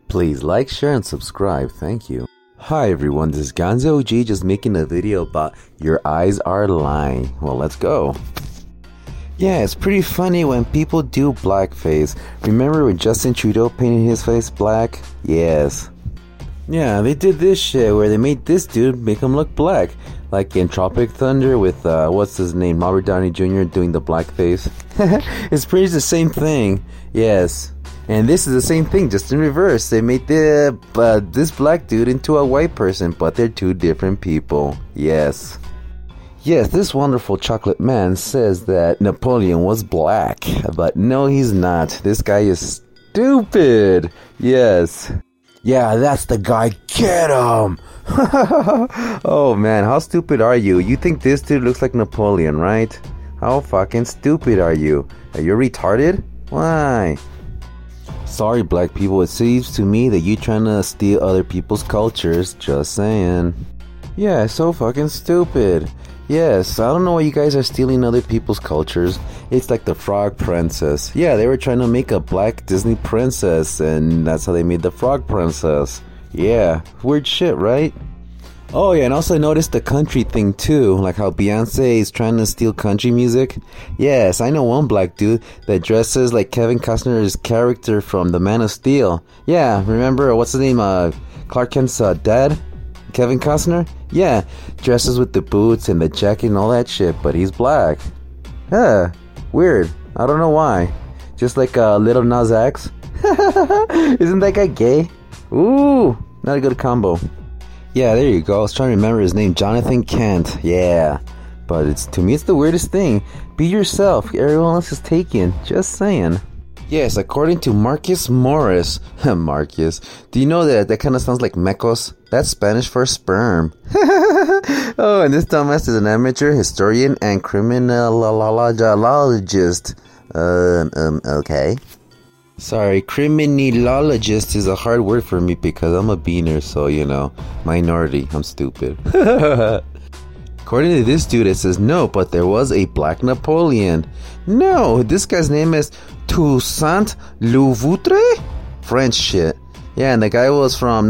Please like, share, and subscribe. Thank you. Hi everyone, this is Gonzo OG just making a video about Your Eyes Are Lying. Well, let's go. Yeah, it's pretty funny when people do blackface. Remember when Justin Trudeau painted his face black? Yes. Yeah, they did this shit where they made this dude make him look black. Like in Tropic Thunder with, what's his name, Robert Downey Jr. doing the blackface. It's pretty much the same thing. Yes. And this is the same thing, just in reverse. They made this black dude into a white person, but they're two different people. Yes. Yes, this wonderful chocolate man says that Napoleon was black. But no, he's not. This guy is stupid. Yes. Yeah, that's the guy. Get him! Oh man, how stupid are you? You think this dude looks like Napoleon, right? How fucking stupid are you? Are you retarded? Why? Sorry, black people, it seems to me that you trying to steal other people's cultures. Just saying. Yeah, so fucking stupid. Yes, I don't know why you guys are stealing other people's cultures. It's like the Frog Princess. Yeah, they were trying to make a black Disney princess, and that's how they made the Frog Princess. Yeah, weird shit, right? Oh yeah, and also noticed the country thing too, like how Beyonce is trying to steal country music. Yes, I know one black dude that dresses like Kevin Costner's character from The Man of Steel. Yeah, remember, what's his name, Clark Kent's dad? Kevin Costner? Yeah, dresses with the boots and the jacket and all that shit, but he's black. Yeah, weird. I don't know why. Just like Lil Nas X. Isn't that guy gay? Ooh, not a good combo. Yeah, there you go. I was trying to remember his name. Jonathan Kent. Yeah. But to me, it's the weirdest thing. Be yourself. Everyone else is taken. Just saying. Yes, according to Marcus Morris. Marcus. Do you know that kind of sounds like mecos? That's Spanish for sperm. Oh, and this dumbass is an amateur historian and criminologist. Okay. Sorry, criminologist is a hard word for me because I'm a beaner, so, you know, minority. I'm stupid. According to this dude, it says no, but there was a black Napoleon. No, this guy's name is Toussaint Louverture? French shit. Yeah, and the guy was from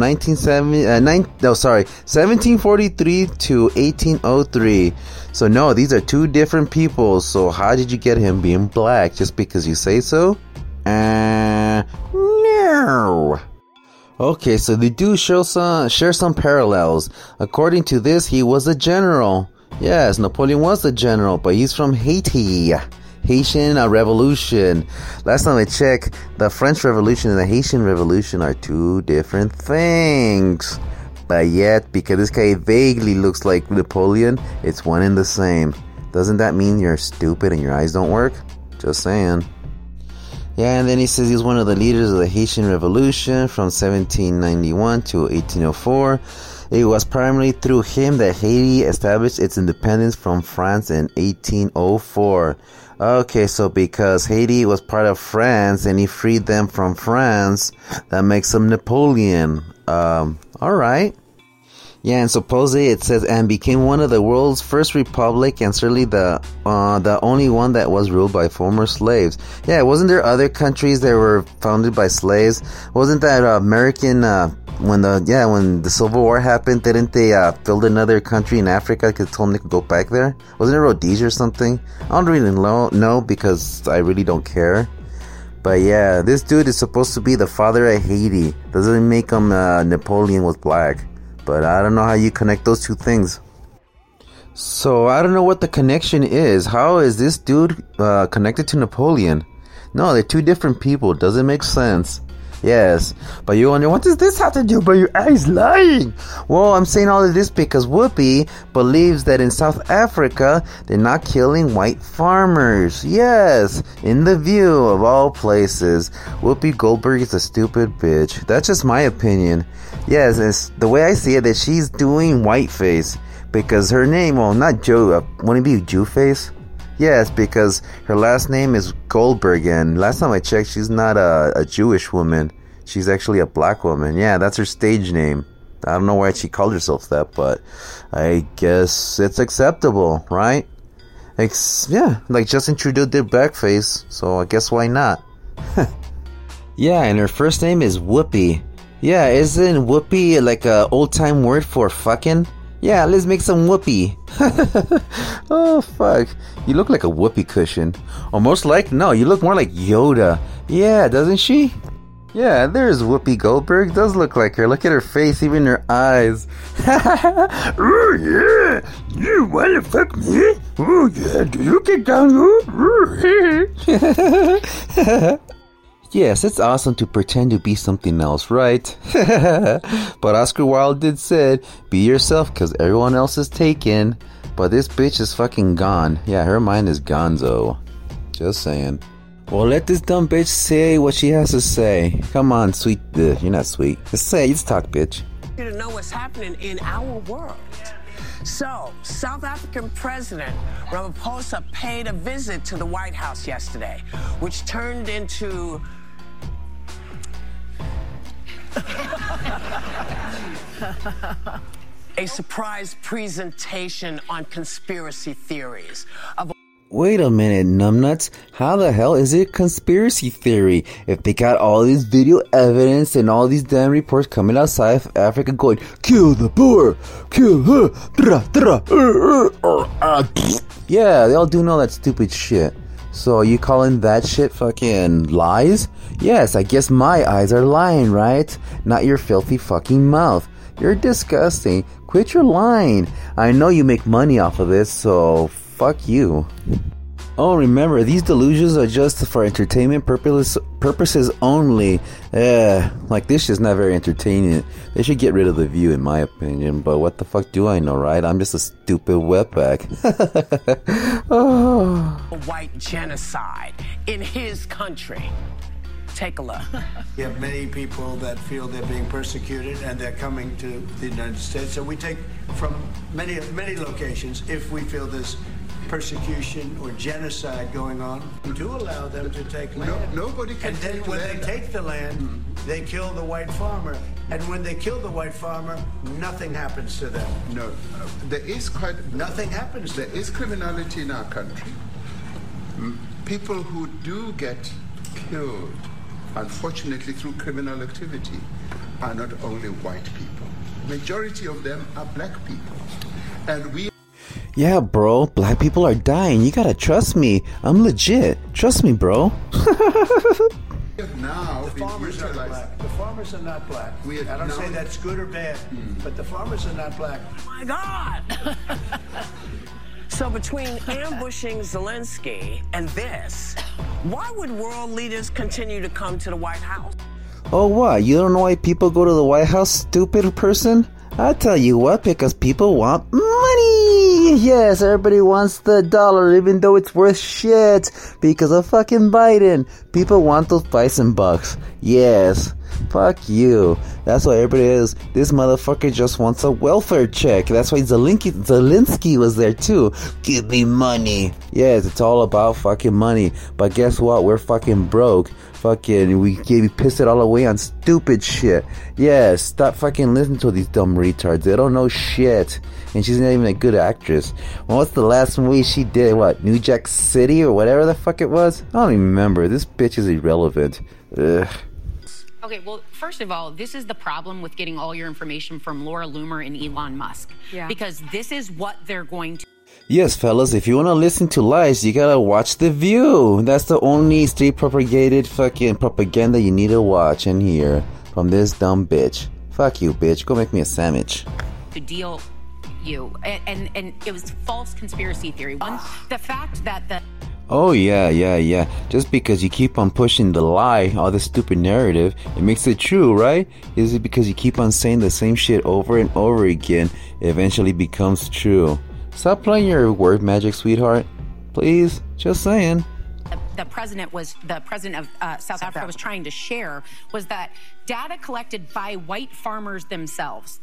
1743 to 1803. So no, these are two different people. So how did you get him being black? Just because you say so? No. Okay, so they do share some parallels. According to this, he was a general. Yes, Napoleon was a general, but he's from Haiti. Haitian Revolution. Last time I checked, the French Revolution and the Haitian Revolution are two different things. But yet, because this guy vaguely looks like Napoleon, it's one and the same. Doesn't that mean you're stupid and your eyes don't work? Just saying. Yeah, and then he says he was one of the leaders of the Haitian Revolution from 1791 to 1804. It was primarily through him that Haiti established its independence from France in 1804. Okay, so because Haiti was part of France and he freed them from France, that makes him Napoleon. Alright. Yeah, and supposedly it says, and became one of the world's first republic, and certainly the only one that was ruled by former slaves. Yeah, wasn't there other countries that were founded by slaves? Wasn't that American, when the Civil War happened, didn't they build another country in Africa because told them they could go back there? Wasn't it Rhodesia or something? I don't really know because I really don't care. But yeah, this dude is supposed to be the father of Haiti. Doesn't make him Napoleon was black. But I don't know how you connect those two things. So I don't know what the connection is. How is this dude connected to Napoleon? No, they're two different people. Doesn't make sense. Yes, but you wonder, what does this have to do with your eyes lying? Well, I'm saying all of this because Whoopi believes that in South Africa, they're not killing white farmers. Yes, in The View of all places, Whoopi Goldberg is a stupid bitch. That's just my opinion. Yes, it's the way I see it, that she's doing whiteface because her name, well, not Joe, wouldn't it be Jewface? Yes, because her last name is Goldberg, and last time I checked, she's not a Jewish woman. She's actually a black woman. Yeah, that's her stage name. I don't know why she called herself that, but I guess it's acceptable, right? Yeah, like Justin Trudeau did blackface, so I guess why not? Yeah, and her first name is Whoopi. Yeah, isn't whoopee like a old-time word for fucking? Yeah, let's make some whoopee. Oh, fuck. You look like a whoopee cushion. Or most likely, no, you look more like Yoda. Yeah, doesn't she? Yeah, there's Whoopi Goldberg. Does look like her. Look at her face, even her eyes. Oh, yeah. You wanna fuck me? Oh, yeah. Do you get down? Yes, it's awesome to pretend to be something else, right? But Oscar Wilde did said, be yourself because everyone else is taken. But this bitch is fucking gone. Yeah, her mind is gonzo. Just saying. Well, let this dumb bitch say what she has to say. Come on, sweet. You're not sweet. Just say, just talk, bitch. To know what's happening in our world. So, South African President Ramaphosa paid a visit to the White House yesterday, which turned into a surprise presentation on conspiracy theories of. Wait a minute, numbnuts. How the hell is it conspiracy theory? If they got all this video evidence and all these damn reports coming out South Africa going, kill the Boer, kill her, yeah, they all do all that stupid shit. So you calling that shit fucking lies? Yes, I guess my eyes are lying, right? Not your filthy fucking mouth. You're disgusting. Quit your lying. I know you make money off of this, so fuck you. Oh, remember, these delusions are just for entertainment purposes only. Like this shit's not very entertaining. They should get rid of The View, in my opinion. But what the fuck do I know, right? I'm just a stupid wetback. Oh. White genocide in his country. Take a look. You have many people that feel they're being persecuted and they're coming to the United States. So we take from many locations, if we feel there's persecution or genocide going on, we do allow them to take land. Nobody can take And then when they take the land, they kill the white farmer. And when they kill the white farmer, nothing happens to them. No, there is Nothing happens to them. There is criminality in our country. People who do get killed, unfortunately through criminal activity, are not only white people. Majority of them are black people. And we... Yeah, bro, black people are dying. You gotta trust me. I'm legit. Trust me, bro. Now, the farmers are black. The farmers are not black. I don't say that's good or bad, but the farmers are not black. Oh my God! So between ambushing Zelensky and this, why would world leaders continue to come to the White House? Oh, what? You don't know why people go to the White House, stupid person? I'll tell you what, because people want money! Yes, everybody wants the dollar, even though it's worth shit. Because of fucking Biden. People want those bison bucks. Yes. Fuck you. That's why everybody is. This motherfucker just wants a welfare check. That's why Zelensky was there too. Give me money. Yes, it's all about fucking money. But guess what? We're fucking broke. Fucking, we pissed it all away on stupid shit. Yes, stop fucking listening to these dumb retards. They don't know shit. And she's not even a good actress. Well, what's the last movie she did? What? New Jack City or whatever the fuck it was? I don't even remember. This bitch is irrelevant. Ugh. Okay, well, first of all, this is the problem with getting all your information from Laura Loomer and Elon Musk. Yeah. Because this is what they're going to... Yes, fellas, if you want to listen to lies, you gotta watch The View. That's the only state-propagated fucking propaganda you need to watch and hear from this dumb bitch. Fuck you, bitch. Go make me a sandwich. To deal you. And it was false conspiracy theory. One, the fact that the... Oh, yeah. Just because you keep on pushing the lie, all the stupid narrative, it makes it true, right? Is it because you keep on saying the same shit over and over again, it eventually becomes true? Stop playing your word magic, sweetheart. Please, just saying. The president of South Africa was trying to share was that data collected by white farmers themselves.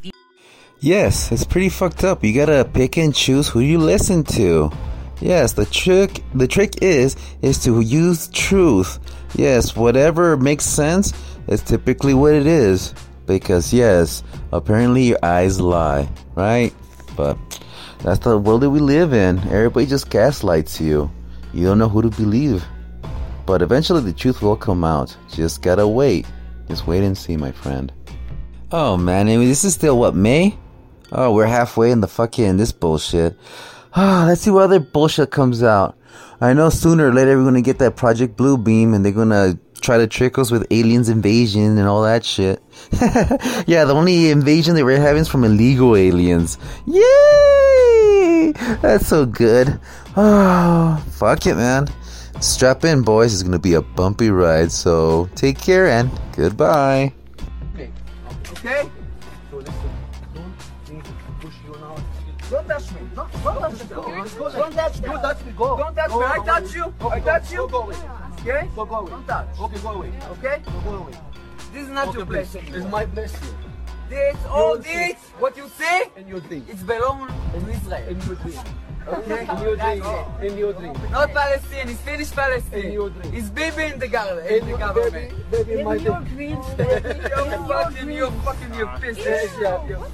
Yes, it's pretty fucked up. You gotta pick and choose who you listen to. Yes, the trick is to use truth. Yes, whatever makes sense is typically what it is. Because yes, apparently your eyes lie, right? But that's the world that we live in. Everybody just gaslights you. You don't know who to believe. But eventually the truth will come out. Just gotta wait. Just wait and see, my friend. Oh man, I mean, this is still what, May? Oh, we're halfway in the fucking this bullshit. Let's see what other bullshit comes out. I know sooner or later we're gonna get that Project Blue Beam and they're gonna try to trick us with aliens invasion and all that shit. Yeah, the only invasion that we're having is from illegal aliens. Yay! That's so good. Oh, fuck it, man. Strap in, boys. It's gonna be a bumpy ride, so take care and goodbye. Okay? So listen, don't push you now. Don't touch me. Don't touch me. Don't touch me. Don't touch me. Go. Don't touch me. I touch you. I touch you. Go away. Okay? Go away. Don't touch. Okay, go away. Okay? Go away. This is not your place. It's my place here. This, all this, what you see, and your dream. It's belong to Israel. In your dream. Okay? In your dream. In your dream. Not Palestine. It's finished Palestine. In your dream. It's Bibi in the government. In the government. Baby, in my dream. You're fucking, you're piss.